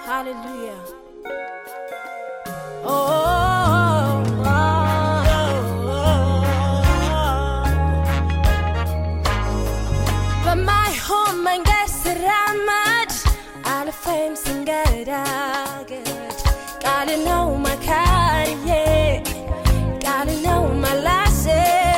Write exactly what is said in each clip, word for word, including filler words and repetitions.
Hallelujah. Oh, oh, oh, but my home and guess ramad alfame singaraget gotta know my career gotta know my lasse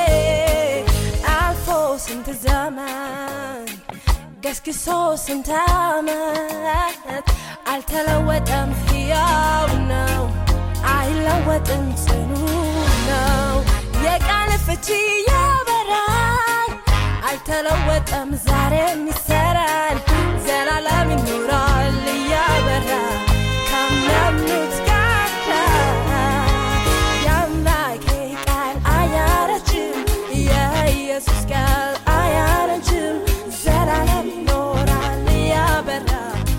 alfo into zaman guess que so sentamat I'll tell her what I'm here now I love what I'm saying now yeah can't fit you beran I'll tell her what I'm zarim misaran zara la min nural ya bara come on let's go yeah like I ayarachim yeah yes skal ayarachim zara la min nural ya bara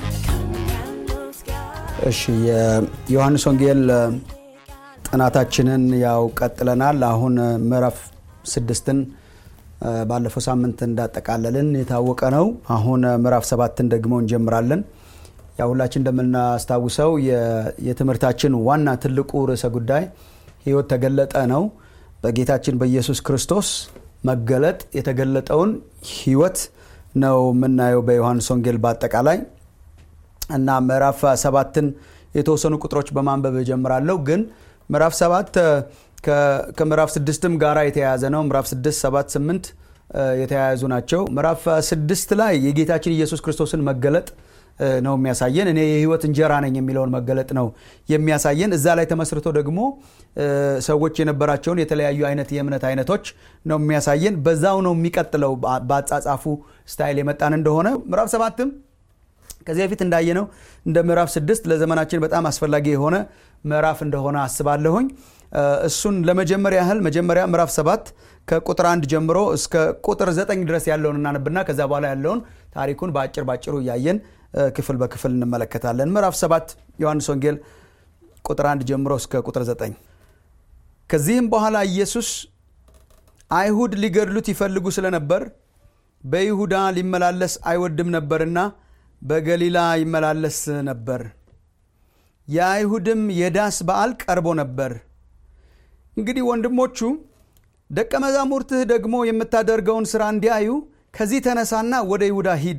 እሺ የዮሐንስ ወንጌል ጥናታችንን ያው ቀጥለናል አሁን ምዕራፍ ስድስትን ባለፈው ሳምንት እንዳጠቃለልን የታወቀ ነው አሁን ምዕራፍ ሰባትን ደግሞ እንጀምራለን ያው ሁላችን እንደምናስታውሰው የትምህርታችን ዋና ትልቁ ርዕሰ ጉዳይ ሕይወት ተገለጠ ነው በጌታችን በኢየሱስ ክርስቶስ መገለጥ የተገለጠውን ሕይወት ነው ምናየው በዮሐንስ ወንጌል በአጠቃላይ እና ምዕራፍ ሰባትን የተወሰኑ ቁጥሮች በማንበብ ጀምራለሁ ግን ምዕራፍ ሰባት ከምዕራፍ ስድስትም ጋራ የተያያዘ ነው ምዕራፍ ስድስት ሰባት ስምንት የተያያዙ ናቸው ምዕራፍ ስድስት ላይ የጌታችን ኢየሱስ ክርስቶስን መገለጥ ነው የሚያሳየን እኔ የሕይወት እንጀራ ነኝ የሚለውን መገለጥ ነው የሚያሳየን እዛ ላይ ተመስርቶ ደግሞ ሰዎች የነበራቸውን የተለያዩ አይነት የእምነት አይነቶች ነው የሚያሳየን በዛው ነው የሚቀጥለው በአጻጻፉ ስታይል የመጣን እንደሆነ ምዕራፍ ሰባትም ከዚህ በፊት እንዳየነው እንደ ምዕራፍ ስድስት ለዘመናችን በጣም አስፈላጊ የሆነ ምዕራፍ እንደሆነ አስባለሁኝ እሱን ለመጀመሪያ ያህል መጀመሪያ ምዕራፍ ሰባት ከቁጥር አንድ ጀምሮ እስከ ቁጥር ዘጠኝ ድረስ ያለውን እናነብና ከዛ በኋላ ያለውን ታሪኩን ባጭር ባጭሩ ያየን ክፍል በክፍል እንመለከታለን ምዕራፍ ሰባት ዮሐንስ ወንጌል ቁጥር አንድ ጀምሮ እስከ ቁጥር ዘጠኝ ከዚህም በኋላ ኢየሱስ አይሁድ ሊገድሉት ይፈልጉ ስለነበር በይሁዳ ሊመላለስ አይወድም ነበርና በገሊላ ይመላለስ ነበር የአይሁድም የዳስ በዓል ቀርቦ ነበር እንግዲህ ወንድሞቹ ደቀ መዛሙርትህ ደግሞ የምታደርገውን ሥራ እንዲያዩ ከዚህ ተነሳና ወደ ይሁዳ ሂድ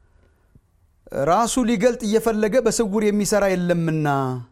ራሱ ሊገልጥ እየፈለገ በስውር የሚሰራ የለምና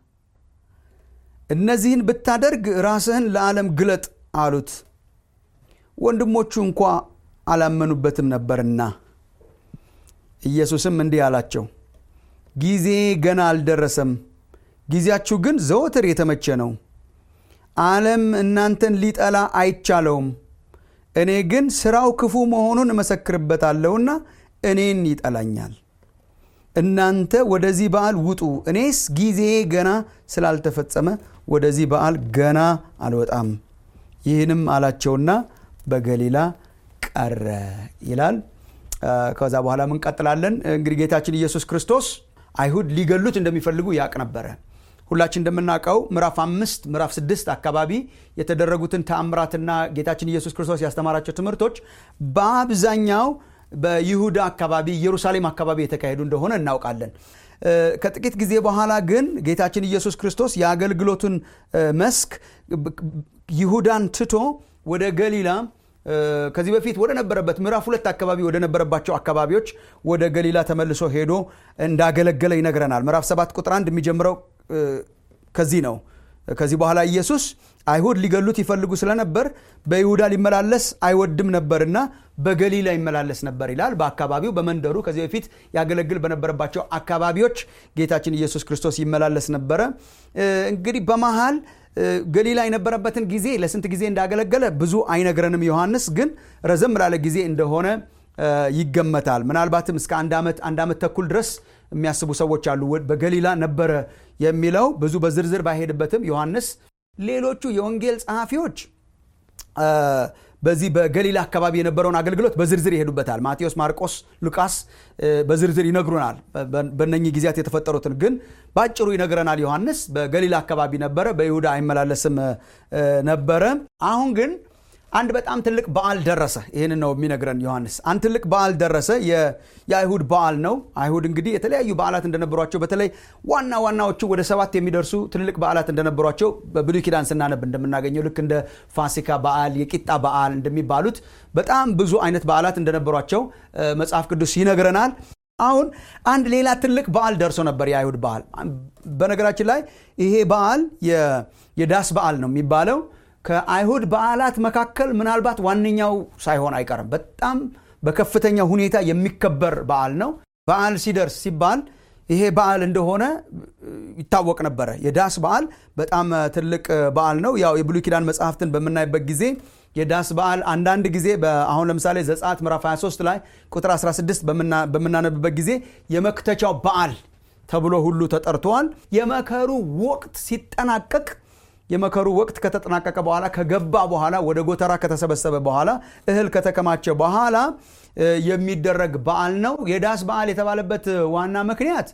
እነዚህን ብታደርግ ራስህን ለዓለም ግለጥ አሉት ወንድሞቹ እንኳን አላመኑበትም ነበርና ኢየሱስም እንዲህ አላቸው ጊዜ ገና አልደረሰም ጊዜያችሁ ግን ዘወትር የተመቸ ነው ዓለም እናንተን ሊጠላ አይቻለውም እኔ ግን ሥራው ክፉ መሆኑን እመሰክርበታለሁና እኔን ይጠላኛል እናንተ ወደዚህ በዓል ውጡ እኔስ ጊዜ ገና ስላልተፈጸመ ወደዚህ በዓል ገና አልወጣም ይህንም አላቸውና በገሊላ ቀረ ይላል ከዛ በኋላ ምን ቀጥላለን እንግዲህ ጌታችን ኢየሱስ ክርስቶስ አይሁድ ሊገሉት እንደሚፈልጉ ያቅ ነበር ሁላችን እንደምናቀው ምዕራፍ አምስት ምዕራፍ ስድስት አካባቢ የተደረጉትን ተአምራትና ጌታችን ኢየሱስ ክርስቶስ ያስተማራቸው ትምህርቶች በአብዛኛው በይሁዳ አካባቢ ኢየሩሳሌም አካባቢ የተካሄዱ እንደሆነ እናውቃለን ከጥቂት ጊዜ በኋላ ግን ጌታችን ኢየሱስ ክርስቶስ የአገልግሎቱን መስክ ይሁዳን ትቶ ወደ ገሊላ ከዚህ በፊት ወደ ነበረበት ምዕራፍ ሁለት አካባቢ ወደ ነበረባቸው አካባቢዎች ወደ ገሊላ ተመልሶ ሄዶ እንዳገለገለ ይነግረናል ምዕራፍ ሰባት ቁጥር አንድ የሚጀምረው ከዚህ ነው ከዚህ በኋላ ኢየሱስ አይሁድ ሊገሉት ይፈልጉ ስለነበር በይሁዳ ሊመላለስ አይወድም ነበርና በገሊላ ይመላለስ ነበር ይላል በአካባቢው በመንደሩ ከዚህ በፊት ያገለግል በነበረባቸው አካባቢዎች ጌታችን ኢየሱስ ክርስቶስ ይመላለስ ነበር እንግዲህ በመሃል ገሊላ የነበረበትን ጊዜ ለስንት ጊዜ እንዳገለገለ ብዙ አይነግረንም ዮሐንስ ግን ረዘም ላለ ጊዜ እንደሆነ ይገመታል ምናልባትም እስከ አንድ አመት አንድ አመት ተኩል ድረስ የሚያስቡ ሰዎች አሉ በገሊላ ነበር የሚለው ብዙ በዝርዝር ባይሄድበትም ዮሐንስ ሌሎቹ የወንጌል ጸሐፊዎች በዚህ በገሊላ አካባቢ የነበረውን አገልግሎት በዝርዝር ይሄዱበታል ማቴዎስ ማርቆስ ሉቃስ በዝርዝር ይነግሩናል በእነኚህ ጊዜያት የተፈጠሩትን ግን ባጭሩ ይነግረናል ዮሐንስ በገሊላ አካባቢ ነበር በይሁዳ አይመላለስም ነበር አሁን ግን አንድ በጣም ትልቅ በዓል ደረሰ። ይሄን ነው የሚነግረን ዮሐንስ። አንድ ትልቅ በዓል ደረሰ። የአይሁድ በዓል ነው። አይሁድ እንግዲህ የተለያዩ በዓላት እንደነበሯቸው በተለይ ዋና ዋናዎቹ ወደ ሰባት የሚደርሱ ትልቅ በዓላት እንደነበሯቸው በብሉይ ኪዳን ስናነብ እንደምናገኘው ልክ እንደ ፋሲካ በዓል፣ የቂጣ በዓል እንደሚባሉት በጣም ብዙ አይነት በዓላት እንደነበሯቸው መጽሐፍ ቅዱስ ይነግረናል። አሁን አንድ ሌላ ትልቅ በዓል ደርሶ ነበር፣ የአይሁድ በዓል። በነገራችን ላይ ይሄ በዓል የዳስ በዓል ነው የሚባለው። ከአይሁድ በዓላት መካከል ምናልባት ዋነኛው ሳይሆን አይቀርም። በጣም በከፍተኛ ሁኔታ የሚከበር በዓል ነው። በዓል ሲደርስ ሲባል ይሄ በዓል እንደሆነ ይታወቅ ነበረ። የዳስ በዓል በጣም ትልቅ በዓል ነው። ያው የብሉይ ኪዳን መጽሐፍትን በምናይበት ጊዜ የዳስ በዓል አንዳንድ ጊዜ አሁን ለምሳሌ ዘጸአት ምዕራፍ ሃያ ሶስት ላይ ቁጥር አስራ ስድስት በምናነብበት ጊዜ የመክተቻው በዓል ተብሎ ሁሉ ተጠርቷል። የመከሩ ወቅት ሲጠናቀቅ የመከሩ ወቅት ከተጠናቀቀ በኋላ ከገባ በኋላ ወደ ጎተራ ከተሰበሰበ በኋላ እህል ከተከማቸ በኋላ የሚደረግ በዓል ነው። የዳስ በዓል የተባለበት ዋና ምክንያት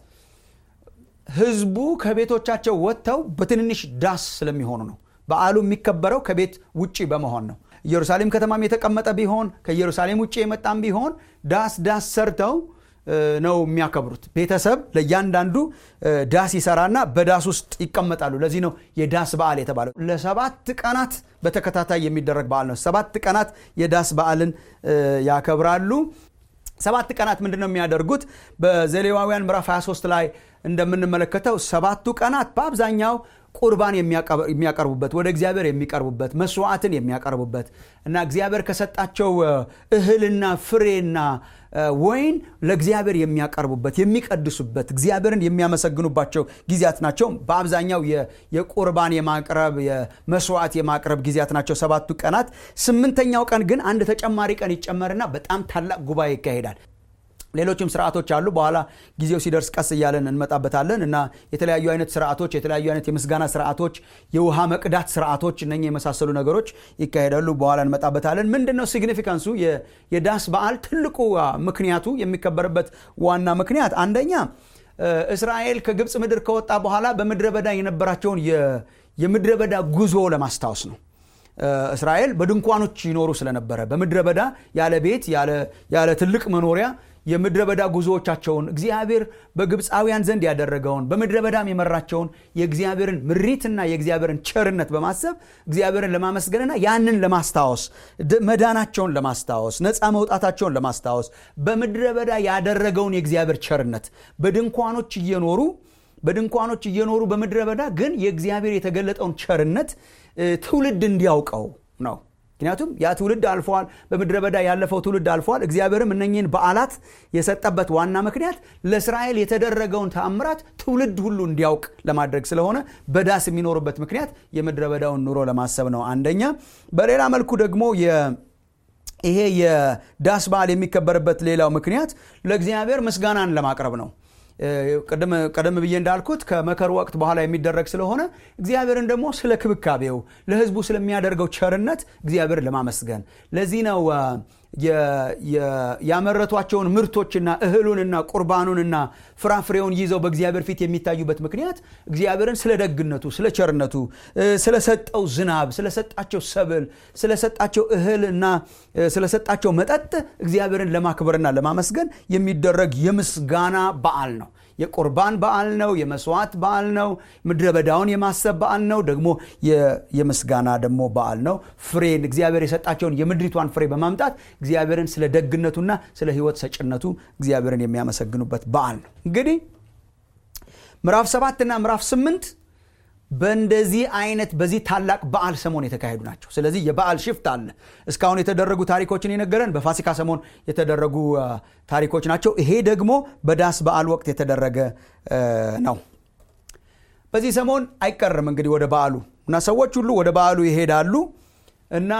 ህዝቡ ከቤቶቻቸው ወጥተው በትንንሽ ዳስ ስለሚሆኑ ነው። በዓሉ የሚከበረው ከቤት ውጪ በመሆን ነው። ኢየሩሳሌም ከተማም የተቀመጠ ቢሆን ከኢየሩሳሌም ውጪ የመጣም ቢሆን ዳስ ዳስ ሰርተው ነው የሚያከብሩት። ቤተሰብ ለእያንዳንዱ ዳስ ይሰራና በዳስ ውስጥ ይቀመጣሉ። ለዚህ ነው የዳስ በዓል የተባለው። ለሰባት ቀናት በተከታታይ የሚደረግ በዓል ነው። ሰባት ቀናት የዳስ በዓልን ያከብራሉ። ሰባት ቀናት ምንድነው የሚያደርጉት? በዘሌዋውያን ምዕራፍ ሃያ ሶስት ላይ እንደምንመለከተው ሰባቱ ቀናት በአብዛኛው ቁርባን የሚያቀርቡበት፣ ወደ እግዚአብሔር የሚቀርቡበት፣ መስዋዕትን የሚያቀርቡበት እና እግዚአብሔር ከሰጣቸው እህልና ፍሬና ወይን ለእግዚአብሔር የሚያቀርቡበት፣ የሚቀድሱበት፣ እግዚአብሔርን የሚያመሰግኑባቸው ጊዜያት ናቸው። በአብዛኛው የቁርባን የማቅረብ የመስዋዕት የማቅረብ ጊዜያት ናቸው ሰባቱ ቀናት። ስምንተኛው ቀን ግን አንድ ተጨማሪ ቀን ይጨመርና በጣም ታላቅ ጉባኤ ይካሄዳል። ሌሎችም ስርዓቶች አሉ። በኋላ ጊዜው ሲደርስ ቀስ እያለን እንመጣበታለን እና የተለያዩ አይነት ስርዓቶች፣ የተለያዩ አይነት የምስጋና ስርዓቶች፣ የውሃ መቅዳት ስርዓቶች፣ እነኚህ የመሳሰሉ ነገሮች ይካሄዳሉ። በኋላ እንመጣበታለን። ምንድነው ሲግኒፊካንሱ? የዳስ በዓል ትልቁ ምክንያቱ የሚከበርበት ዋና ምክንያት አንደኛ እስራኤል ከግብፅ ምድር ከወጣ በኋላ በምድረ በዳ የነበራቸውን የምድረ በዳ ጉዞ ለማስታወስ ነው። እስራኤል በድንኳኖች ይኖሩ ስለነበረ በምድረ በዳ ያለ ቤት ያለ ትልቅ መኖሪያ የምድረ በዳ ጉዞዎቻቸውን እግዚአብሔር በግብፃውያን ዘንድ ያደረገውን በምድረ በዳም የመራቸውን የእግዚአብሔርን ምሪትና የእግዚአብሔርን ቸርነት በማሰብ እግዚአብሔርን ለማመስገንና ያንን ለማስታወስ መዳናቸውን ለማስታወስ ነፃ መውጣታቸውን ለማስታወስ በምድረ በዳ ያደረገውን የእግዚአብሔር ቸርነት በድንኳኖች እየኖሩ በድንኳኖች እየኖሩ በምድረ በዳ ግን የእግዚአብሔር የተገለጠውን ቸርነት ትውልድ እንዲያውቀው ነው። ምክንያቱም ያ ትውልድ አልፏል። በምድረ በዳ ያለፈው ትውልድ አልፏል። እግዚአብሔርም እነኚህን በዓላት የሰጠበት ዋና ምክንያት ለእስራኤል የተደረገውን ተአምራት ትውልድ ሁሉ እንዲያውቅ ለማድረግ ስለሆነ በዳስ የሚኖሩበት ምክንያት የምድረ በዳውን ኑሮ ለማሰብ ነው አንደኛ። በሌላ መልኩ ደግሞ ይሄ የዳስ በዓል የሚከበርበት ሌላው ምክንያት ለእግዚአብሔር ምስጋናን ለማቅረብ ነው። ቀደም ቀደም ብዬ እንዳልኩት ከመከሩ ወቅት በኋላ የሚደረግ ስለሆነ እግዚአብሔርን ደግሞ ስለ ክብካቤው ለሕዝቡ ስለሚያደርገው ቸርነት እግዚአብሔርን ለማመስገን ለዚህ ነው ያመረቷቸውን ምርቶችና እህሉንና ቁርባኑንና ፍራፍሬውን ይዘው በእግዚአብሔር ፊት የሚታዩበት ምክንያት እግዚአብሔርን ስለ ደግነቱ፣ ስለ ቸርነቱ፣ ስለሰጠው ዝናብ፣ ስለሰጣቸው ሰብል፣ ስለሰጣቸው እህልና ስለሰጣቸው መጠጥ እግዚአብሔርን ለማክበርና ለማመስገን የሚደረግ የምስጋና በዓል ነው። የቁርባን በዓል ነው። የመስዋዕት በዓል ነው። ምድረ በዳውን የማሰብ በዓል ነው። ደግሞ የምስጋና ደግሞ በዓል ነው። ፍሬን እግዚአብሔር የሰጣቸውን የምድሪቷን ፍሬ በማምጣት እግዚአብሔርን ስለ ደግነቱና ስለ ሕይወት ሰጭነቱ እግዚአብሔርን የሚያመሰግኑበት በዓል ነው። እንግዲህ ምዕራፍ ሰባት እና ምዕራፍ ስምንት በእንደዚህ አይነት በዚህ ታላቅ በዓል ሰሞን የተካሄዱ ናቸው። ስለዚህ የበዓል ሽፍት አለ። እስካሁን የተደረጉ ታሪኮችን የነገረን በፋሲካ ሰሞን የተደረጉ ታሪኮች ናቸው። ይሄ ደግሞ በዳስ በዓል ወቅት የተደረገ ነው። በዚህ ሰሞን አይቀርም እንግዲህ ወደ በዓሉ እና ሰዎች ሁሉ ወደ በዓሉ ይሄዳሉ እና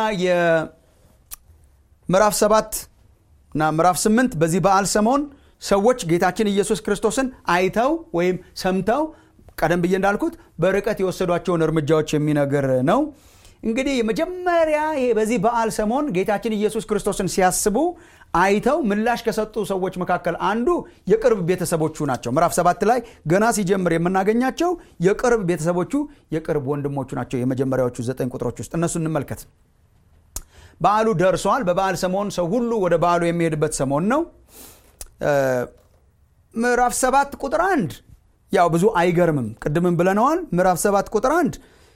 የምዕራፍ ሰባት እና ምዕራፍ ስምንት በዚህ በዓል ሰሞን ሰዎች ጌታችን ኢየሱስ ክርስቶስን አይተው ወይም ሰምተው ቀደም ብዬ እንዳልኩት በርቀት የወሰዷቸውን እርምጃዎች የሚነገር ነው። እንግዲህ መጀመሪያ ይሄ በዚህ በዓል ሰሞን ጌታችን ኢየሱስ ክርስቶስን ሲያስቡ አይተው ምላሽ ከሰጡ ሰዎች መካከል አንዱ የቅርብ ቤተሰቦቹ ናቸው። ምዕራፍ ሰባት ላይ ገና ሲጀምር የምናገኛቸው የቅርብ ቤተሰቦቹ የቅርብ ወንድሞቹ ናቸው። የመጀመሪያዎቹ ዘጠኝ ቁጥሮች ውስጥ እነሱ እንመልከት። በዓሉ ደርሷል። በበዓል ሰሞን ሰው ሁሉ ወደ በዓሉ የሚሄድበት ሰሞን ነው። ምዕራፍ ሰባት ቁጥር አንድ ያው ብዙ አይገርምም፣ ቅድምም ብለነዋል። ምዕራፍ ሰባት ቁጥር አንድ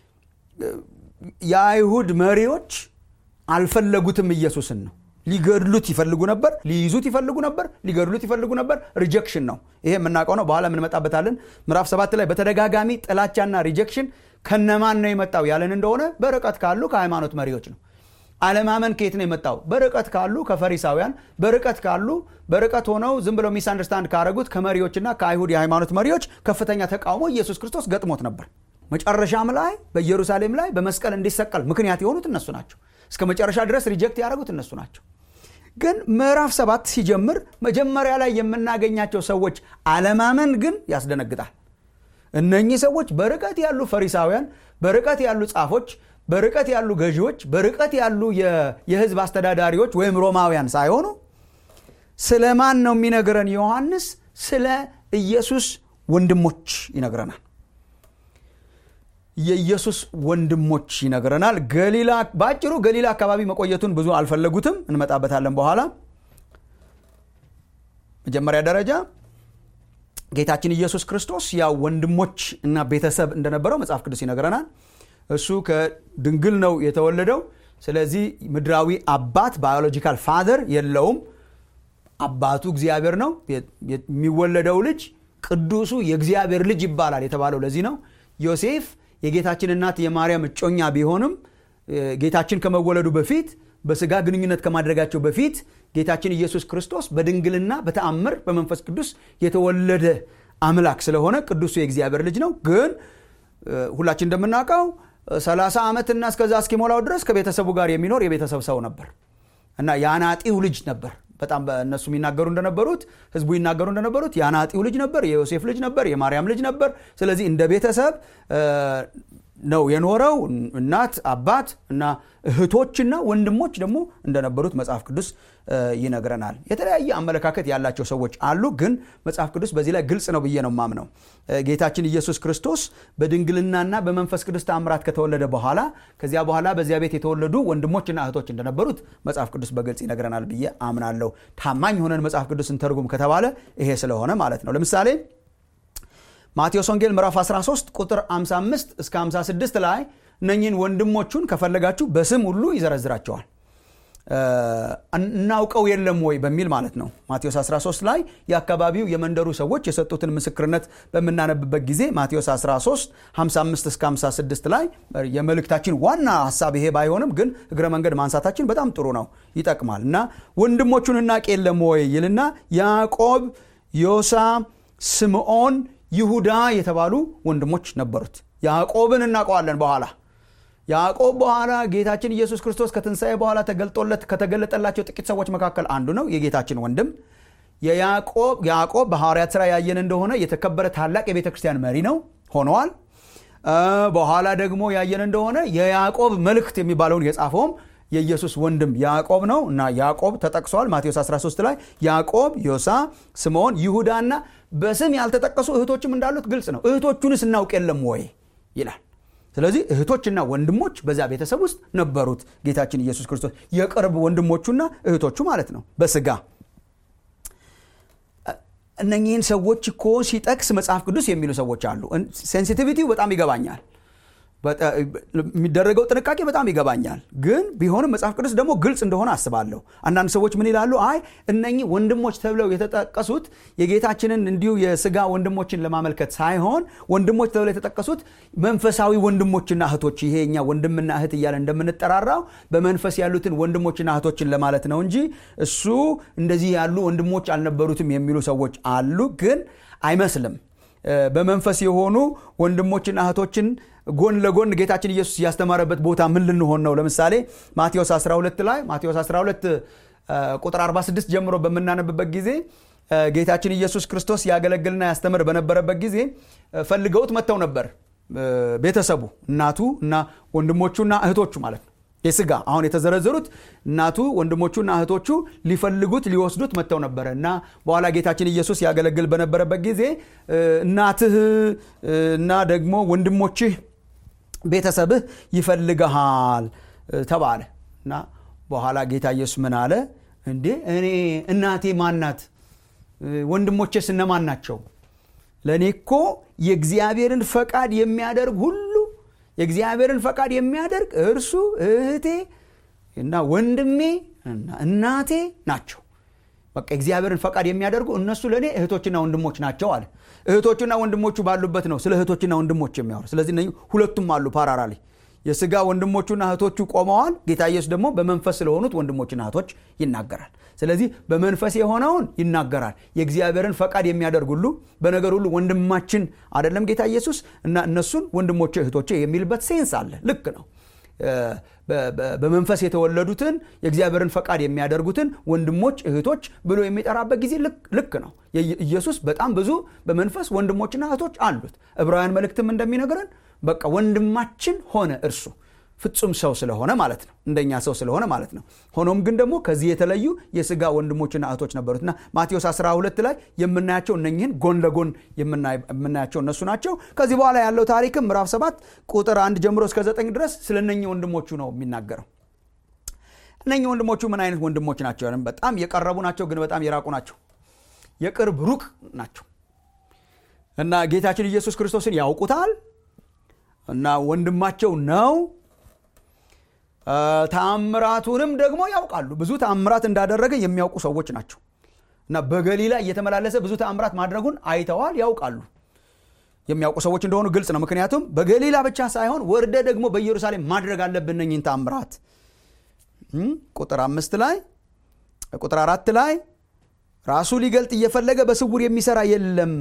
የአይሁድ መሪዎች አልፈለጉትም ኢየሱስን ነው። ሊገድሉት ይፈልጉ ነበር፣ ሊይዙት ይፈልጉ ነበር፣ ሊገድሉት ይፈልጉ ነበር። ሪጀክሽን ነው ይሄ፣ የምናውቀው ነው። በኋላ ምን መጣበታለን። ምዕራፍ ሰባት ላይ በተደጋጋሚ ጥላቻና ሪጀክሽን ከነማን ነው የመጣው ያለን እንደሆነ በርቀት ካሉ ከሃይማኖት መሪዎች ነው። አለማመን ከየት ነው የመጣው? በርቀት ካሉ ከፈሪሳውያን፣ በርቀት ካሉ በርቀት ሆነው ዝም ብለው ሚስ አንደርስታንድ ካረጉት ከመሪዎችና ከአይሁድ የሃይማኖት መሪዎች ከፍተኛ ተቃውሞ ኢየሱስ ክርስቶስ ገጥሞት ነበር። መጨረሻም ላይ በኢየሩሳሌም ላይ በመስቀል እንዲሰቀል ምክንያት የሆኑት እነሱ ናቸው። እስከ መጨረሻ ድረስ ሪጀክት ያደረጉት እነሱ ናቸው። ግን ምዕራፍ ሰባት ሲጀምር መጀመሪያ ላይ የምናገኛቸው ሰዎች አለማመን ግን ያስደነግጣል። እነኚህ ሰዎች በርቀት ያሉ ፈሪሳውያን፣ በርቀት ያሉ ጻፎች፣ በርቀት ያሉ ገዢዎች፣ በርቀት ያሉ የህዝብ አስተዳዳሪዎች ወይም ሮማውያን ሳይሆኑ ስለማን ነው የሚነግረን ዮሐንስ? ስለ ኢየሱስ ወንድሞች ይነግረናል። የኢየሱስ ወንድሞች ይነግረናል። ገሊላ ባጭሩ ገሊላ አካባቢ መቆየቱን ብዙ አልፈለጉትም፣ እንመጣበታለን በኋላ። መጀመሪያ ደረጃ ጌታችን ኢየሱስ ክርስቶስ ያው ወንድሞች እና ቤተሰብ እንደነበረው መጽሐፍ ቅዱስ ይነግረናል። እሱ ከድንግል ነው የተወለደው። ስለዚህ ምድራዊ አባት ባዮሎጂካል ፋዘር የለውም። አባቱ እግዚአብሔር ነው። የሚወለደው ልጅ ቅዱሱ የእግዚአብሔር ልጅ ይባላል የተባለው ለዚህ ነው። ዮሴፍ የጌታችን እናት የማርያም እጮኛ ቢሆንም ጌታችን ከመወለዱ በፊት በስጋ ግንኙነት ከማድረጋቸው በፊት ጌታችን ኢየሱስ ክርስቶስ በድንግልና በተአምር በመንፈስ ቅዱስ የተወለደ አምላክ ስለሆነ ቅዱሱ የእግዚአብሔር ልጅ ነው። ግን ሁላችን እንደምናውቀው ሰላሳ ዓመትና እስከዛ እስኪሞላው ድረስ ከቤተሰቡ ጋር የሚኖር የቤተሰብ ሰው ነበር እና ያናጢው ልጅ ነበር። በጣም እነሱ የሚናገሩ እንደነበሩት ህዝቡ ይናገሩ እንደነበሩት ያናጢው ልጅ ነበር፣ የዮሴፍ ልጅ ነበር፣ የማርያም ልጅ ነበር። ስለዚህ እንደ ቤተሰብ ነው የኖረው። እናት አባት እና እህቶችና ወንድሞች ደግሞ እንደነበሩት መጽሐፍ ቅዱስ ይነግረናል። የተለያየ አመለካከት ያላቸው ሰዎች አሉ፣ ግን መጽሐፍ ቅዱስ በዚህ ላይ ግልጽ ነው ብዬ ነው የማምነው። ጌታችን ኢየሱስ ክርስቶስ በድንግልናና በመንፈስ ቅዱስ ተአምራት ከተወለደ በኋላ ከዚያ በኋላ በዚያ ቤት የተወለዱ ወንድሞችና እህቶች እንደነበሩት መጽሐፍ ቅዱስ በግልጽ ይነግረናል ብዬ አምናለሁ። ታማኝ ሆነን መጽሐፍ ቅዱስን ተርጉም ከተባለ ይሄ ስለሆነ ማለት ነው። ለምሳሌ ማቴዎስ ወንጌል ምዕራፍ አስራ ሶስት ቁጥር ሃምሳ አምስት እስከ ሃምሳ ስድስት ላይ እነኚህን ወንድሞቹን ከፈለጋችሁ በስም ሁሉ ይዘረዝራቸዋል። እናውቀው የለም ወይ በሚል ማለት ነው። ማቴዎስ አስራ ሶስት ላይ የአካባቢው የመንደሩ ሰዎች የሰጡትን ምስክርነት በመናነብበት ጊዜ ማቴዎስ አስራ ሶስት ሃምሳ አምስት እስከ ሃምሳ ስድስት ላይ የመልእክታችን ዋና ሐሳብ ይሄ ባይሆንም ግን እግረ መንገድ ማንሳታችን በጣም ጥሩ ነው፣ ይጠቅማል። እና ወንድሞቹን እናውቅ የለም ወይ ይልና ያዕቆብ፣ ዮሳ፣ ስምዖን፣ ይሁዳ የተባሉ ወንድሞች ነበሩት። ያዕቆብን እናውቀዋለን። በኋላ ያዕቆብ በኋላ ጌታችን ኢየሱስ ክርስቶስ ከትንሣኤ በኋላ ተገልጦለት ከተገለጠላቸው ጥቂት ሰዎች መካከል አንዱ ነው፣ የጌታችን ወንድም የያዕቆብ ያዕቆብ በሐዋርያት ሥራ ያየን እንደሆነ የተከበረ ታላቅ የቤተ ክርስቲያን መሪ ነው ሆነዋል። በኋላ ደግሞ ያየን እንደሆነ የያዕቆብ መልእክት የሚባለውን የጻፈውም የኢየሱስ ወንድም ያዕቆብ ነው እና ያዕቆብ ተጠቅሷል ማቴዎስ አስራ ሶስት ላይ። ያዕቆብ፣ ዮሳ፣ ስምዖን፣ ይሁዳና በስም ያልተጠቀሱ እህቶችም እንዳሉት ግልጽ ነው። እህቶቹንስ እናውቅ የለም ወይ ይላል። ስለዚህ እህቶችና ወንድሞች በዛ ቤተሰብ ውስጥ ነበሩት ጌታችን ኢየሱስ ክርስቶስ፣ የቅርብ ወንድሞቹና እህቶቹ ማለት ነው በስጋ። እነኚህን ሰዎች እኮ ሲጠቅስ መጽሐፍ ቅዱስ የሚሉ ሰዎች አሉ። ሴንሲቲቪቲው በጣም ይገባኛል፣ የሚደረገው ጥንቃቄ በጣም ይገባኛል። ግን ቢሆንም መጽሐፍ ቅዱስ ደግሞ ግልጽ እንደሆነ አስባለሁ። አንዳንድ ሰዎች ምን ይላሉ? አይ እነኚህ ወንድሞች ተብለው የተጠቀሱት የጌታችንን እንዲሁ የስጋ ወንድሞችን ለማመልከት ሳይሆን ወንድሞች ተብለው የተጠቀሱት መንፈሳዊ ወንድሞችና እህቶች፣ ይሄኛ ወንድምና እህት እያለ እንደምንጠራራው በመንፈስ ያሉትን ወንድሞችና እህቶችን ለማለት ነው እንጂ እሱ እንደዚህ ያሉ ወንድሞች አልነበሩትም የሚሉ ሰዎች አሉ። ግን አይመስልም። በመንፈስ የሆኑ ወንድሞችና እህቶችን ጎን ለጎን ጌታችን ኢየሱስ ያስተማረበት ቦታ ምን ልንሆን ነው? ለምሳሌ ማቴዎስ አስራ ሁለት ላይ ማቴዎስ አስራ ሁለት ቁጥር አርባ ስድስት ጀምሮ በመናነብበት ጊዜ ጌታችን ኢየሱስ ክርስቶስ ያገለግልና ያስተምር በነበረበት ጊዜ ፈልገውት መጥተው ነበር። ቤተሰቡ እናቱ እና ወንድሞቹና እህቶቹ ማለት ነው የስጋ አሁን የተዘረዘሩት እናቱ ወንድሞቹና እህቶቹ ሊፈልጉት ሊወስዱት መጥተው ነበር እና በኋላ ጌታችን ኢየሱስ ያገለግል በነበረበት ጊዜ እናትህ እና ደግሞ ወንድሞችህ ቤተሰብህ ይፈልጋል ተባለ እና በኋላ ጌታ ኢየሱስ ምን አለ? እንዴ እኔ እናቴ ማናት? ወንድሞቼስ እነማን ናቸው? ለኔ እኮ የእግዚአብሔርን ፈቃድ የሚያደርግ ሁሉ የእግዚአብሔርን ፈቃድ የሚያደርግ እርሱ እህቴ እና ወንድሜ እና እናቴ ናቸው። በቃ እግዚአብሔርን ፈቃድ የሚያደርጉ እነሱ ለኔ እህቶችና ወንድሞች ናቸው አለ። እህቶችና ወንድሞቹ ባሉበት ነው ስለ እህቶችና ወንድሞች የሚያወራ። ስለዚህ እነኚህ ሁለቱም አሉ ፓራራሊ። የሥጋ ወንድሞቹና እህቶቹ ቆመዋል። ጌታ ኢየሱስ ደግሞ በመንፈስ ስለሆኑት ወንድሞችና እህቶች ይናገራል። ስለዚህ በመንፈስ የሆነውን ይናገራል። የእግዚአብሔርን ፈቃድ የሚያደርግ ሁሉ በነገር ሁሉ ወንድማችን አይደለም ጌታ ኢየሱስ እና እነሱን ወንድሞቼ እህቶቼ የሚልበት ሴንስ አለ። ልክ ነው። በመንፈስ የተወለዱትን የእግዚአብሔርን ፈቃድ የሚያደርጉትን ወንድሞች እህቶች ብሎ የሚጠራበት ጊዜ ልክ ነው። ኢየሱስ በጣም ብዙ በመንፈስ ወንድሞችና እህቶች አሉት። ዕብራውያን መልእክትም እንደሚነግረን በቃ ወንድማችን ሆነ እርሱ ፍጹም ሰው ስለሆነ ማለት ነው። እንደኛ ሰው ስለሆነ ማለት ነው። ሆኖም ግን ደግሞ ከዚህ የተለዩ የሥጋ ወንድሞችና እህቶች ነበሩትና ማቴዎስ አስራ ሁለት ላይ የምናያቸው እነኚህን ጎን ለጎን የምናያቸው እነሱ ናቸው። ከዚህ በኋላ ያለው ታሪክም ምዕራፍ ሰባት ቁጥር አንድ ጀምሮ እስከ ዘጠኝ ድረስ ስለ እነኚህ ወንድሞቹ ነው የሚናገረው። እነኚህ ወንድሞቹ ምን አይነት ወንድሞች ናቸው? በጣም የቀረቡ ናቸው፣ ግን በጣም የራቁ ናቸው። የቅርብ ሩቅ ናቸው እና ጌታችን ኢየሱስ ክርስቶስን ያውቁታል እና ወንድማቸው ነው። ተአምራቱንም ደግሞ ያውቃሉ። ብዙ ተአምራት እንዳደረገ የሚያውቁ ሰዎች ናቸው እና በገሊላ እየተመላለሰ ብዙ ተአምራት ማድረጉን አይተዋል፣ ያውቃሉ። የሚያውቁ ሰዎች እንደሆኑ ግልጽ ነው። ምክንያቱም በገሊላ ብቻ ሳይሆን ወርደ ደግሞ በኢየሩሳሌም ማድረግ አለብን እነኚህን ተአምራት። ቁጥር አምስት ላይ ቁጥር አራት ላይ ራሱ ሊገልጥ እየፈለገ በስውር የሚሰራ የለም።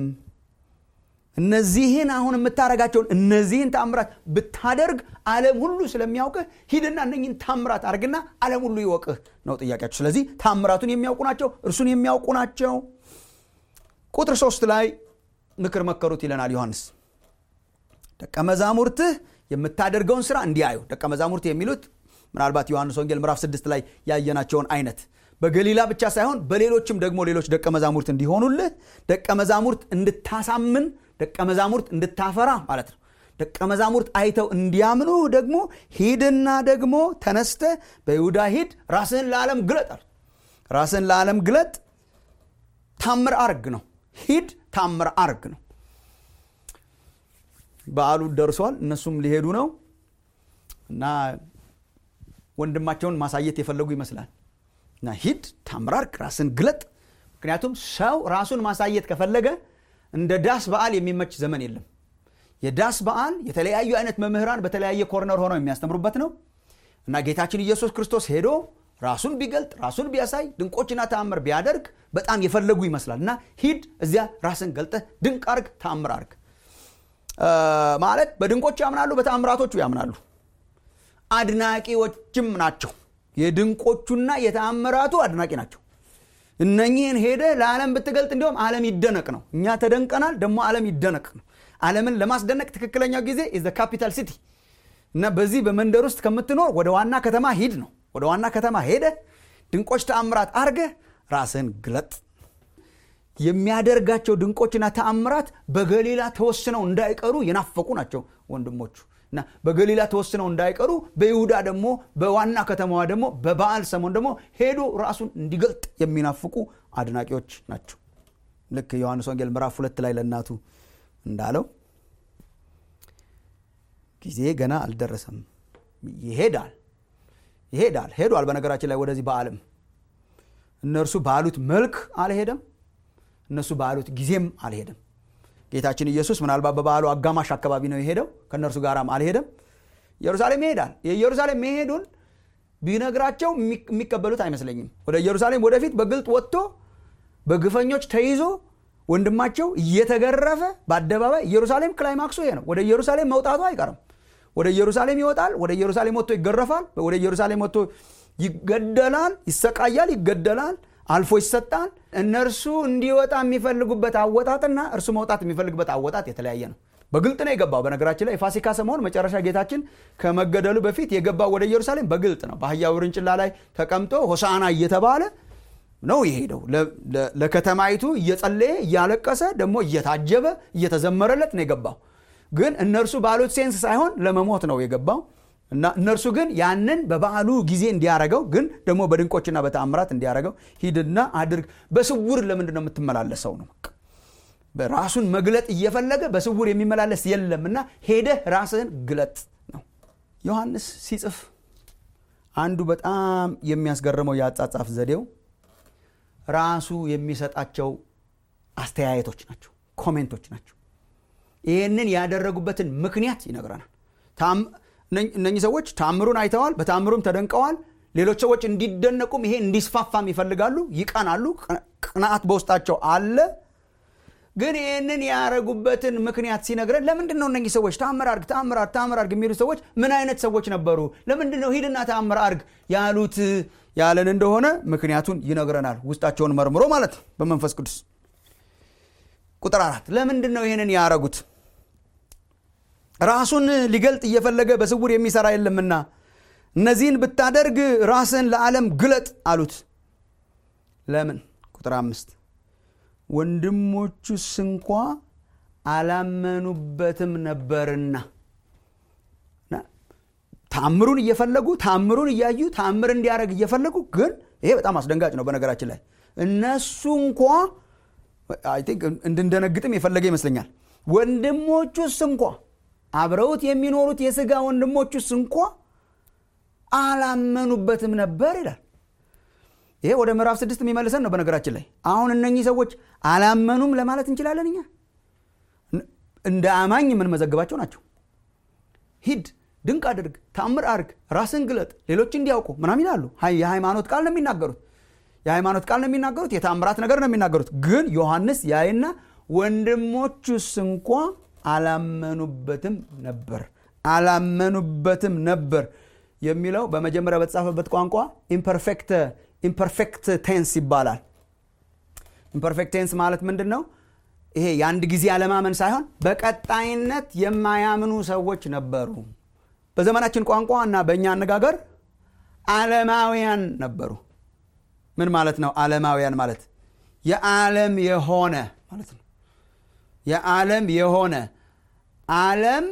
እነዚህን አሁን የምታረጋቸውን እነዚህን ተአምራት ብታደርግ ዓለም ሁሉ ስለሚያውቅህ ሂድና እነኚህን ተአምራት አድርግና ዓለም ሁሉ ይወቅህ ነው ጥያቄያቸው። ስለዚህ ተአምራቱን የሚያውቁ ናቸው፣ እርሱን የሚያውቁ ናቸው። ቁጥር ሶስት ላይ ምክር መከሩት ይለናል ዮሐንስ። ደቀ መዛሙርትህ የምታደርገውን ስራ እንዲያዩ። ደቀ መዛሙርት የሚሉት ምናልባት ዮሐንስ ወንጌል ምዕራፍ ስድስት ላይ ያየናቸውን አይነት በገሊላ ብቻ ሳይሆን በሌሎችም ደግሞ ሌሎች ደቀ መዛሙርት እንዲሆኑልህ፣ ደቀ መዛሙርት እንድታሳምን፣ ደቀ መዛሙርት እንድታፈራ ማለት ነው። ደቀ መዛሙርት አይተው እንዲያምኑ ደግሞ ሂድና ደግሞ ተነስተ በይሁዳ ሂድ፣ ራስህን ለዓለም ግለጥ አለ። ራስህን ለዓለም ግለጥ፣ ታምር አርግ ነው። ሂድ ታምር አርግ ነው። በዓሉ ደርሷል፣ እነሱም ሊሄዱ ነው እና ወንድማቸውን ማሳየት የፈለጉ ይመስላል እና ሂድ ታምር አርግ፣ ራስህን ግለጥ። ምክንያቱም ሰው ራሱን ማሳየት ከፈለገ እንደ ዳስ በዓል የሚመች ዘመን የለም። የዳስ በዓል የተለያዩ አይነት መምህራን በተለያየ ኮርነር ሆነው የሚያስተምሩበት ነው እና ጌታችን ኢየሱስ ክርስቶስ ሄዶ ራሱን ቢገልጥ ራሱን ቢያሳይ ድንቆችና ተአምር ቢያደርግ በጣም የፈለጉ ይመስላል እና ሂድ እዚያ ራስን ገልጠህ ድንቅ አርግ፣ ተአምር አርግ ማለት በድንቆች ያምናሉ፣ በተአምራቶቹ ያምናሉ። አድናቂዎችም ናቸው። የድንቆቹና የተአምራቱ አድናቂ ናቸው። እነኚህን ሄደ ለዓለም ብትገልጥ እንደውም ዓለም ይደነቅ ነው። እኛ ተደንቀናል፣ ደግሞ ዓለም ይደነቅ ነው። ዓለምን ለማስደነቅ ትክክለኛው ጊዜ is the capital city እና በዚህ በመንደር ውስጥ ከምትኖር ወደ ዋና ከተማ ሂድ ነው። ወደ ዋና ከተማ ሄደ ድንቆች ተአምራት አርገ ራስን ግለጥ። የሚያደርጋቸው ድንቆችና ተአምራት በገሊላ ተወስነው እንዳይቀሩ የናፈቁ ናቸው ወንድሞቹ እና በገሊላ ተወስነው እንዳይቀሩ በይሁዳ ደግሞ በዋና ከተማዋ ደግሞ በበዓል ሰሞን ደግሞ ሄዶ ራሱን እንዲገልጥ የሚናፍቁ አድናቂዎች ናቸው። ልክ ዮሐንስ ወንጌል ምዕራፍ ሁለት ላይ ለእናቱ እንዳለው ጊዜ ገና አልደረሰም፣ ይሄዳል ይሄዳል ሄዷል። በነገራችን ላይ ወደዚህ በዓለም እነርሱ ባሉት መልክ አልሄደም፣ እነሱ ባሉት ጊዜም አልሄደም። ጌታችን ኢየሱስ ምናልባት በበዓሉ አጋማሽ አካባቢ ነው የሄደው፣ ከነርሱ ጋራም አልሄደም። ኢየሩሳሌም ይሄዳል። የኢየሩሳሌም መሄዱን ቢነግራቸው የሚቀበሉት አይመስለኝም። ወደ ኢየሩሳሌም ወደፊት በግልጥ ወጥቶ በግፈኞች ተይዞ ወንድማቸው እየተገረፈ በአደባባይ ኢየሩሳሌም ክላይማክሱ ይሄ ነው። ወደ ኢየሩሳሌም መውጣቱ አይቀርም። ወደ ኢየሩሳሌም ይወጣል፣ ወደ ኢየሩሳሌም ወጥቶ ይገረፋል፣ ወደ ኢየሩሳሌም ወጥቶ ይገደላል፣ ይሰቃያል፣ ይገደላል፣ አልፎ ይሰጣል። እነርሱ እንዲወጣ የሚፈልጉበት አወጣጥና እርሱ መውጣት የሚፈልግበት አወጣጥ የተለያየ ነው። በግልጥ ነው የገባው። በነገራችን ላይ የፋሲካ ሰሞን መጨረሻ ጌታችን ከመገደሉ በፊት የገባው ወደ ኢየሩሳሌም በግልጥ ነው። በአህያ ውርንጭላ ላይ ተቀምጦ ሆሳዕና እየተባለ ነው የሄደው። ለከተማይቱ እየጸለየ እያለቀሰ ደግሞ እየታጀበ እየተዘመረለት ነው የገባው። ግን እነርሱ ባሉት ሴንስ ሳይሆን ለመሞት ነው የገባው እና እነርሱ ግን ያንን በበዓሉ ጊዜ እንዲያረጋው ግን ደግሞ በድንቆችና በተአምራት እንዲያረጋው ሂድና አድርግ። በስውር ለምንድን ነው የምትመላለሰው ነው? በራሱን መግለጥ እየፈለገ በስውር የሚመላለስ የለምና ሄደህ ራስህን ግለጥ ነው። ዮሐንስ ሲጽፍ አንዱ በጣም የሚያስገርመው ያጻጻፍ ዘዴው ራሱ የሚሰጣቸው አስተያየቶች ናቸው፣ ኮሜንቶች ናቸው። ይሄንን ያደረጉበትን ምክንያት ይነግረናል። ታም እነኚህ ሰዎች ታምሩን አይተዋል፣ በታምሩም ተደንቀዋል። ሌሎች ሰዎች እንዲደነቁም ይሄ እንዲስፋፋም ይፈልጋሉ፣ ይቀናሉ፣ ቅናት በውስጣቸው አለ። ግን ይሄንን ያረጉበትን ምክንያት ሲነግረን ለምንድን ነው እነኚህ ሰዎች ታምር አርግ ታምር አርግ ታምር አርግ የሚሉ ሰዎች ምን አይነት ሰዎች ነበሩ? ለምንድን ነው ሂድና ታምር አርግ ያሉት ያለን እንደሆነ ምክንያቱን ይነግረናል። ውስጣቸውን መርምሮ ማለት ነው በመንፈስ ቅዱስ። ቁጥር አራት ለምንድን ነው ይሄንን ያረጉት? ራሱን ሊገልጥ እየፈለገ በስውር የሚሰራ የለምና እነዚህን ብታደርግ ራስን ለዓለም ግለጥ አሉት። ለምን? ቁጥር አምስት ወንድሞቹስ እንኳ አላመኑበትም ነበርና። ታምሩን እየፈለጉ ታምሩን እያዩ ታምር እንዲያረግ እየፈለጉ ግን ይሄ በጣም አስደንጋጭ ነው። በነገራችን ላይ እነሱ እንኳ አይ ቲንክ እንድንደነግጥም የፈለገ ይመስለኛል። ወንድሞቹስ እንኳ አብረውት የሚኖሩት የሥጋ ወንድሞቹስ እንኳ አላመኑበትም ነበር ይላል። ይሄ ወደ ምዕራፍ ስድስት የሚመልሰን ነው። በነገራችን ላይ አሁን እነኚህ ሰዎች አላመኑም ለማለት እንችላለን። እኛ እንደ አማኝ ምን መዘገባቸው ናቸው። ሂድ፣ ድንቅ አድርግ፣ ታምር አድርግ፣ ራስን ግለጥ፣ ሌሎች እንዲያውቁ ምናምን ይላሉ። የሃይማኖት ቃል ነው የሚናገሩት። የሃይማኖት ቃል ነው የሚናገሩት። የታምራት ነገር ነው የሚናገሩት። ግን ዮሐንስ ያይና ወንድሞቹስ እንኳ አላመኑበትም ነበር አላመኑበትም ነበር የሚለው በመጀመሪያ በተጻፈበት ቋንቋ ኢምፐርፌክት ኢምፐርፌክት ቴንስ ይባላል። ኢምፐርፌክት ቴንስ ማለት ምንድነው? ይሄ የአንድ ጊዜ አለማመን ሳይሆን በቀጣይነት የማያምኑ ሰዎች ነበሩ። በዘመናችን ቋንቋ እና በእኛ አነጋገር ዓለማውያን ነበሩ። ምን ማለት ነው ዓለማውያን ማለት? የዓለም የሆነ ማለት ነው። የዓለም የሆነ ዓለም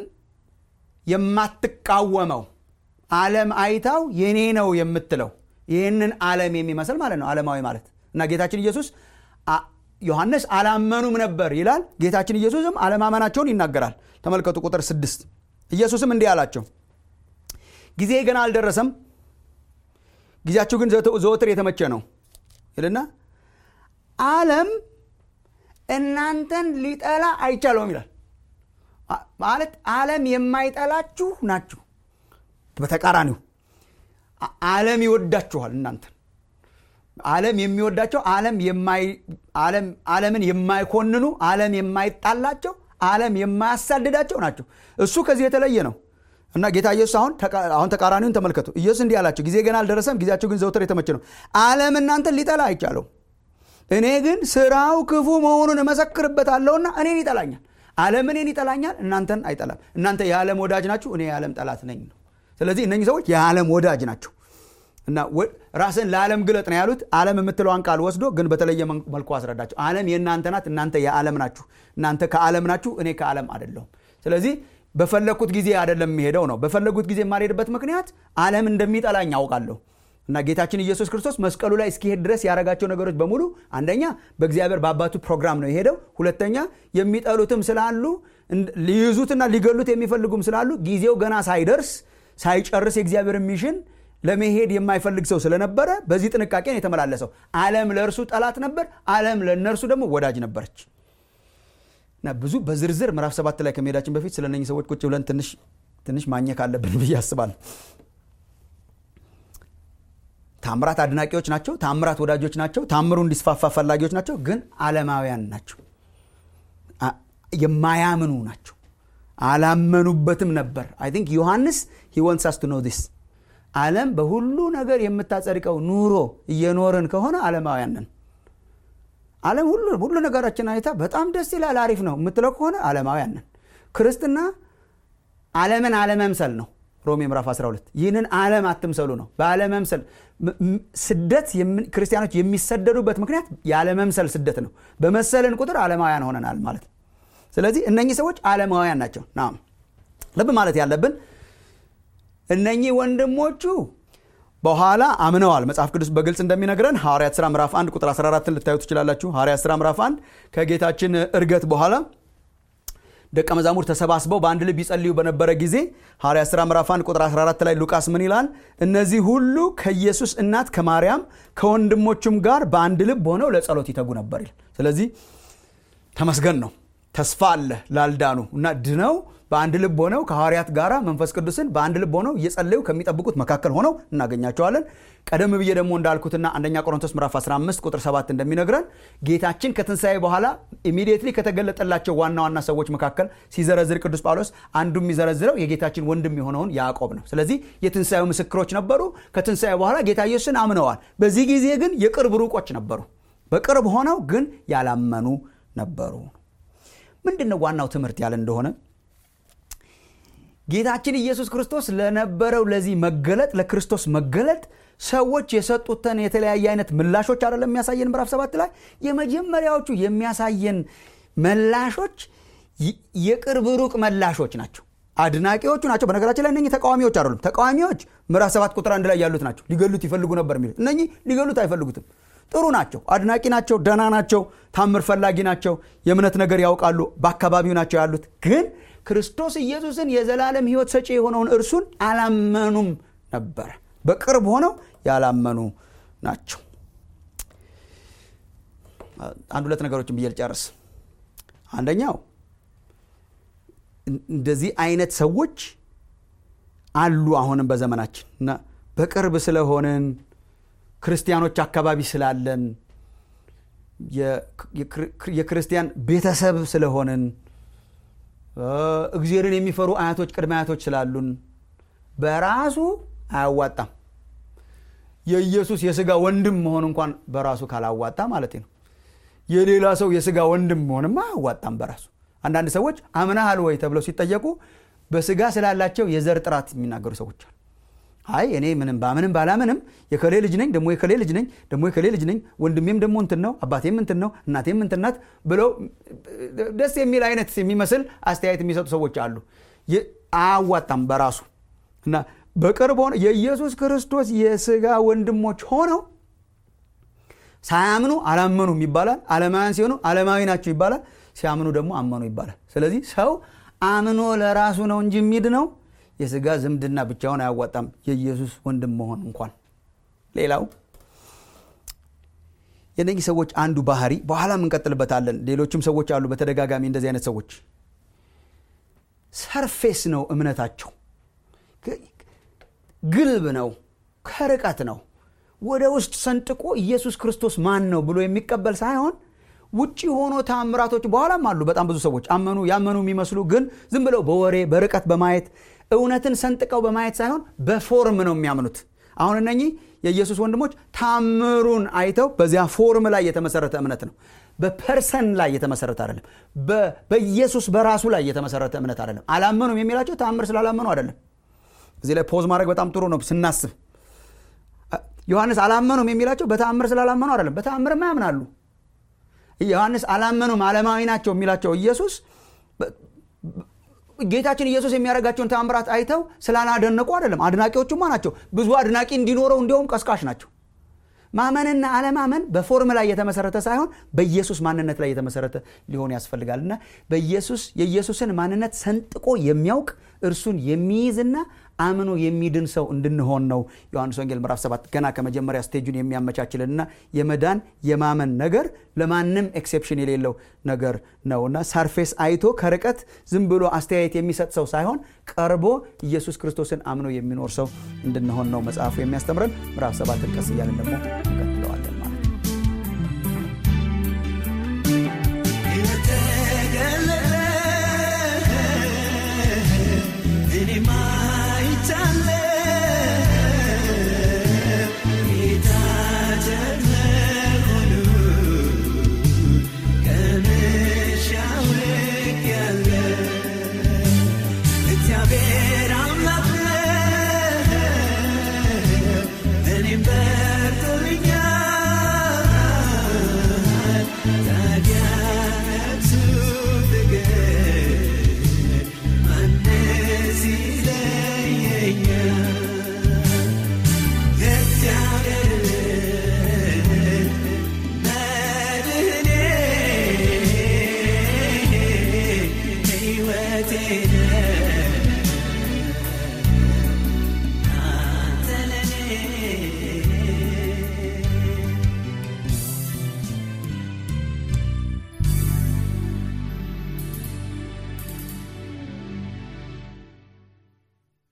የማትቃወመው ዓለም አይታው የኔ ነው የምትለው ይህንን ዓለም የሚመስል ማለት ነው ዓለማዊ ማለት። እና ጌታችን ኢየሱስ ዮሐንስ አላመኑም ነበር ይላል። ጌታችን ኢየሱስም አለማመናቸውን ይናገራል። ተመልከቱ ቁጥር ስድስት ኢየሱስም እንዲህ አላቸው፣ ጊዜ ገና አልደረሰም፣ ጊዜያችሁ ግን ዘወትር የተመቸ ነው ይልና ዓለም እናንተን ሊጠላ አይቻለውም ይላል። ማለት ዓለም የማይጠላችሁ ናችሁ። በተቃራኒው ዓለም ይወዳችኋል እናንተን። ዓለም የሚወዳቸው ዓለም የማይ ዓለም ዓለምን የማይኮንኑ ዓለም የማይጣላቸው ዓለም የማያሳድዳቸው ናቸው። እሱ ከዚህ የተለየ ነው። እና ጌታ ኢየሱስ አሁን አሁን ተቃራኒውን ተመልከቱ። ኢየሱስ እንዲህ አላቸው፣ ጊዜ ገና አልደረሰም፣ ጊዜያችሁ ግን ዘወትር የተመቸ ነው። ዓለም እናንተን ሊጠላ አይቻለው፣ እኔ ግን ስራው ክፉ መሆኑን እመሰክርበታለሁና እኔን ይጠላኛል። ዓለም እኔን ይጠላኛል፣ እናንተን አይጠላም። እናንተ የዓለም ወዳጅ ናችሁ፣ እኔ የዓለም ጠላት ነኝ ነው። ስለዚህ እነኚህ ሰዎች የዓለም ወዳጅ ናቸው። እና ራስን ለዓለም ግለጥ ነው ያሉት። ዓለም የምትለዋን ቃል ወስዶ ግን በተለየ መልኩ አስረዳቸው። ዓለም የእናንተ ናት፣ እናንተ የዓለም ናችሁ። እናንተ ከዓለም ናችሁ፣ እኔ ከዓለም አይደለሁም። ስለዚህ በፈለኩት ጊዜ አይደለም የሚሄደው ነው። በፈለኩት ጊዜ የማልሄድበት ምክንያት ዓለም እንደሚጠላኝ አውቃለሁ። እና ጌታችን ኢየሱስ ክርስቶስ መስቀሉ ላይ እስኪሄድ ድረስ ያረጋቸው ነገሮች በሙሉ አንደኛ በእግዚአብሔር በአባቱ ፕሮግራም ነው የሄደው። ሁለተኛ የሚጠሉትም ስላሉ ሊይዙትና ሊገሉት የሚፈልጉም ስላሉ ጊዜው ገና ሳይደርስ ሳይጨርስ የእግዚአብሔር ሚሽን ለመሄድ የማይፈልግ ሰው ስለነበረ በዚህ ጥንቃቄ ነው የተመላለሰው። ዓለም ለእርሱ ጠላት ነበር፣ ዓለም ለእነርሱ ደግሞ ወዳጅ ነበረች። እና ብዙ በዝርዝር ምዕራፍ ሰባት ላይ ከመሄዳችን በፊት ስለነኚህ ሰዎች ቁጭ ብለን ትንሽ ትንሽ ማግኘት አለብን ብዬ አስባለሁ። ታምራት አድናቂዎች ናቸው፣ ታምራት ወዳጆች ናቸው፣ ታምሩ እንዲስፋፋ ፈላጊዎች ናቸው። ግን ዓለማውያን ናቸው፣ የማያምኑ ናቸው። አላመኑበትም ነበር። አይ ቲንክ ዮሐንስ he wants us to know this። ዓለም በሁሉ ነገር የምታጸድቀው ኑሮ እየኖርን ከሆነ ዓለማውያን ነን። ዓለም ሁሉ ሁሉ ነገራችን አይታ በጣም ደስ ይላል አሪፍ ነው የምትለው ከሆነ ዓለማውያን ነን። ክርስትና ዓለምን አለመምሰል ነው። ሮሜ ምዕራፍ አስራ ሁለት ይህንን ዓለም አትምሰሉ ነው። በዓለመምሰል ስደት ክርስቲያኖች የሚሰደዱበት ምክንያት ያለመምሰል ስደት ነው። በመሰለን ቁጥር ዓለማውያን ሆነናል ማለት ነው። ስለዚህ እነኚህ ሰዎች ዓለማውያን ናቸው። ናም ልብ ማለት ያለብን እነኚህ ወንድሞቹ በኋላ አምነዋል። መጽሐፍ ቅዱስ በግልጽ እንደሚነግረን ሐዋርያት ሥራ ምዕራፍ አንድ ቁጥር አስራ አራት ልታዩ ትችላላችሁ። ሐዋርያት ሥራ ምዕራፍ አንድ ከጌታችን እርገት በኋላ ደቀ መዛሙርት ተሰባስበው በአንድ ልብ ይጸልዩ በነበረ ጊዜ ሐዋርያት ሥራ ምዕራፍ አንድ ቁጥር አስራ አራት ላይ ሉቃስ ምን ይላል? እነዚህ ሁሉ ከኢየሱስ እናት ከማርያም ከወንድሞቹም ጋር በአንድ ልብ ሆነው ለጸሎት ይተጉ ነበር ይላል። ስለዚህ ተመስገን ነው። ተስፋ አለ ላልዳኑ እና ድነው በአንድ ልብ ሆነው ከሐዋርያት ጋር መንፈስ ቅዱስን በአንድ ልብ ሆነው እየጸለዩ ከሚጠብቁት መካከል ሆነው እናገኛቸዋለን። ቀደም ብዬ ደግሞ እንዳልኩትና አንደኛ ቆሮንቶስ ምዕራፍ አስራ አምስት ቁጥር ሰባት እንደሚነግረን ጌታችን ከትንሣኤ በኋላ ኢሚዲየትሊ ከተገለጠላቸው ዋና ዋና ሰዎች መካከል ሲዘረዝር ቅዱስ ጳውሎስ አንዱ የሚዘረዝረው የጌታችን ወንድም የሆነውን ያዕቆብ ነው። ስለዚህ የትንሣኤው ምስክሮች ነበሩ። ከትንሣኤ በኋላ ጌታ ኢየሱስን አምነዋል። በዚህ ጊዜ ግን የቅርብ ሩቆች ነበሩ። በቅርብ ሆነው ግን ያላመኑ ነበሩ። ምንድነው ዋናው ትምህርት ያለ እንደሆነ ጌታችን ኢየሱስ ክርስቶስ ለነበረው ለዚህ መገለጥ ለክርስቶስ መገለጥ ሰዎች የሰጡትን የተለያየ አይነት ምላሾች አይደለም የሚያሳየን። ምዕራፍ ሰባት ላይ የመጀመሪያዎቹ የሚያሳየን ምላሾች የቅርብ ሩቅ ምላሾች ናቸው። አድናቂዎቹ ናቸው። በነገራችን ላይ እነኚህ ተቃዋሚዎች አይደሉም። ተቃዋሚዎች ምዕራፍ ሰባት ቁጥር አንድ ላይ ያሉት ናቸው። ሊገሉት ይፈልጉ ነበር የሚሉት እነኚህ ሊገሉት አይፈልጉትም። ጥሩ ናቸው፣ አድናቂ ናቸው፣ ደህና ናቸው፣ ታምር ፈላጊ ናቸው፣ የእምነት ነገር ያውቃሉ፣ በአካባቢው ናቸው ያሉት። ግን ክርስቶስ ኢየሱስን የዘላለም ሕይወት ሰጪ የሆነውን እርሱን አላመኑም ነበር። በቅርብ ሆነው ያላመኑ ናቸው። አንድ ሁለት ነገሮችን ብዬ ልጨርስ። አንደኛው እንደዚህ አይነት ሰዎች አሉ አሁንም በዘመናችን እና በቅርብ ስለሆነን ክርስቲያኖች አካባቢ ስላለን የክርስቲያን ቤተሰብ ስለሆነን እግዚአብሔርን የሚፈሩ አያቶች ቅድመ አያቶች ስላሉን በራሱ አያዋጣም። የኢየሱስ የሥጋ ወንድም መሆን እንኳን በራሱ ካላዋጣ ማለት ነው። የሌላ ሰው የሥጋ ወንድም መሆንማ አያዋጣም በራሱ። አንዳንድ ሰዎች አምናሃል ወይ ተብለው ሲጠየቁ በሥጋ ስላላቸው የዘር ጥራት የሚናገሩ ሰዎች አሉ። አይ እኔ ምንም ባምንም ባላምንም የከሌ ልጅ ነኝ ደሞ የከሌ ልጅ ነኝ ደሞ የከሌ ልጅ ነኝ ወንድሜም ደሞ እንትን ነው አባቴም እንትን ነው እናቴም እንትን ናት ብለው ደስ የሚል አይነት የሚመስል አስተያየት የሚሰጡ ሰዎች አሉ። አያዋጣም በራሱ እና በቅርብ ሆነ የኢየሱስ ክርስቶስ የሥጋ ወንድሞች ሆነው ሳያምኑ አላመኑም ይባላል። ዓለማውያን ሲሆኑ ዓለማዊ ናቸው ይባላል። ሲያምኑ ደግሞ አመኑ ይባላል። ስለዚህ ሰው አምኖ ለራሱ ነው እንጂ የሚድነው የሥጋ ዝምድና ብቻውን አያዋጣም፣ የኢየሱስ ወንድም መሆን እንኳን። ሌላው የነዚህ ሰዎች አንዱ ባህሪ በኋላም እንቀጥልበታለን። ሌሎችም ሰዎች አሉ በተደጋጋሚ እንደዚህ አይነት ሰዎች። ሰርፌስ ነው እምነታቸው፣ ግልብ ነው፣ ከርቀት ነው። ወደ ውስጥ ሰንጥቆ ኢየሱስ ክርስቶስ ማን ነው ብሎ የሚቀበል ሳይሆን ውጪ ሆኖ ታምራቶች በኋላም አሉ። በጣም ብዙ ሰዎች አመኑ ያመኑ የሚመስሉ ግን ዝም ብለው በወሬ በርቀት በማየት እውነትን ሰንጥቀው በማየት ሳይሆን በፎርም ነው የሚያምኑት። አሁን እነኚህ የኢየሱስ ወንድሞች ታምሩን አይተው በዚያ ፎርም ላይ የተመሰረተ እምነት ነው። በፐርሰን ላይ የተመሰረተ አይደለም። በኢየሱስ በራሱ ላይ የተመሰረተ እምነት አይደለም። አላመኑም የሚላቸው ታምር ስላላመኑ አይደለም። እዚህ ላይ ፖዝ ማድረግ በጣም ጥሩ ነው ስናስብ። ዮሐንስ አላመኑም የሚላቸው በታምር ስላላመኑ አይደለም። በታምርማ ያምናሉ። ዮሐንስ አላመኑም ዓለማዊ ናቸው የሚላቸው ኢየሱስ ጌታችን ኢየሱስ የሚያደርጋቸውን ተአምራት አይተው ስላላደነቁ አይደለም። አድናቂዎቹማ ናቸው። ብዙ አድናቂ እንዲኖረው እንደውም ቀስቃሽ ናቸው። ማመንና አለማመን በፎርም ላይ የተመሰረተ ሳይሆን በኢየሱስ ማንነት ላይ የተመሰረተ ሊሆን ያስፈልጋልና በኢየሱስ የኢየሱስን ማንነት ሰንጥቆ የሚያውቅ እርሱን የሚይዝና አምኖ የሚድን ሰው እንድንሆን ነው ዮሐንስ ወንጌል ምዕራፍ ሰባት ገና ከመጀመሪያ ስቴጁን የሚያመቻችልና የመዳን የማመን ነገር ለማንም ኤክሴፕሽን የሌለው ነገር ነውና ሰርፌስ አይቶ ከርቀት ዝም ብሎ አስተያየት የሚሰጥ ሰው ሳይሆን ቀርቦ ኢየሱስ ክርስቶስን አምኖ የሚኖር ሰው እንድንሆን ነው መጽሐፉ የሚያስተምረን። ምዕራፍ ሰባት ቀስ እያልን ደግሞ እንቀጥለዋለን ማለት ነው። Better ሕይወቴ